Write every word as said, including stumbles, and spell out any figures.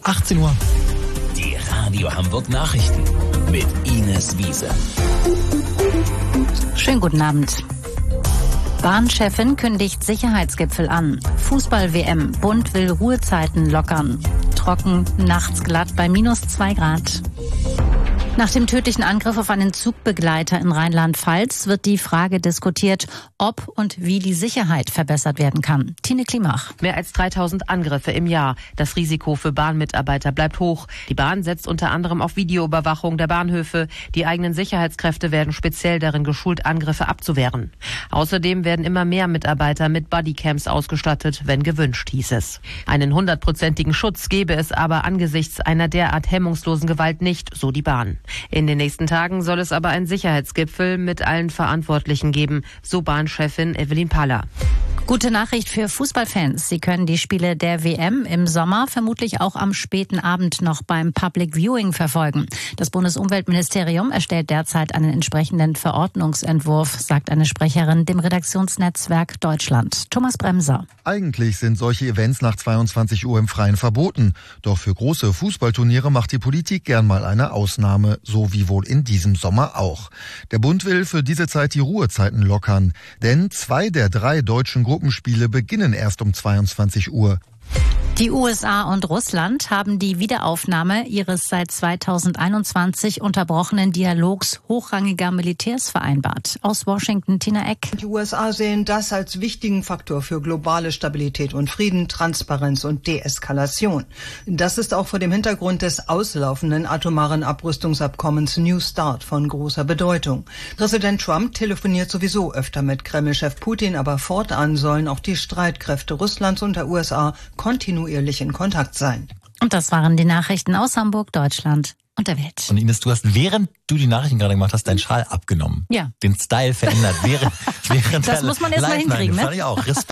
achtzehn Uhr. Die Radio Hamburg Nachrichten mit Ines Wiese. Schönen guten Abend. Bahnchefin kündigt Sicherheitsgipfel an. Fußball-W M. Bund will Ruhezeiten lockern. Trocken, nachts glatt bei minus zwei Grad. Nach dem tödlichen Angriff auf einen Zugbegleiter in Rheinland-Pfalz wird die Frage diskutiert, ob und wie die Sicherheit verbessert werden kann. Tine Klimach. Mehr als dreitausend Angriffe im Jahr. Das Risiko für Bahnmitarbeiter bleibt hoch. Die Bahn setzt unter anderem auf Videoüberwachung der Bahnhöfe. Die eigenen Sicherheitskräfte werden speziell darin geschult, Angriffe abzuwehren. Außerdem werden immer mehr Mitarbeiter mit Bodycams ausgestattet, wenn gewünscht, hieß es. Einen hundertprozentigen Schutz gebe es aber angesichts einer derart hemmungslosen Gewalt nicht, so die Bahn. In den nächsten Tagen soll es aber einen Sicherheitsgipfel mit allen Verantwortlichen geben, so Bahnchefin Evelyn Paller. Gute Nachricht für Fußballfans. Sie können die Spiele der W M im Sommer vermutlich auch am späten Abend noch beim Public Viewing verfolgen. Das Bundesumweltministerium erstellt derzeit einen entsprechenden Verordnungsentwurf, sagt eine Sprecherin dem Redaktionsnetzwerk Deutschland. Thomas Bremser. Eigentlich sind solche Events nach zweiundzwanzig Uhr im Freien verboten. Doch für große Fußballturniere macht die Politik gern mal eine Ausnahme, so wie wohl in diesem Sommer auch. Der Bund will für diese Zeit die Ruhezeiten lockern, denn zwei der drei deutschen Gruppenspiele beginnen erst um zweiundzwanzig Uhr. Die U S A und Russland haben die Wiederaufnahme ihres seit zweitausendeinundzwanzig unterbrochenen Dialogs hochrangiger Militärs vereinbart. Aus Washington, Tina Eck. Die U S A sehen das als wichtigen Faktor für globale Stabilität und Frieden, Transparenz und Deeskalation. Das ist auch vor dem Hintergrund des auslaufenden atomaren Abrüstungsabkommens New START von großer Bedeutung. Präsident Trump telefoniert sowieso öfter mit Kreml-Chef Putin, aber fortan sollen auch die Streitkräfte Russlands und der U S A kontinuierlich in Kontakt sein. Und das waren die Nachrichten aus Hamburg, Deutschland und der Welt. Und Ines, du hast, während du die Nachrichten gerade gemacht hast, deinen Schal abgenommen. Ja. Den Style verändert. Während, während das muss man erst mal hinkriegen, ne? Fand ich auch. Respekt.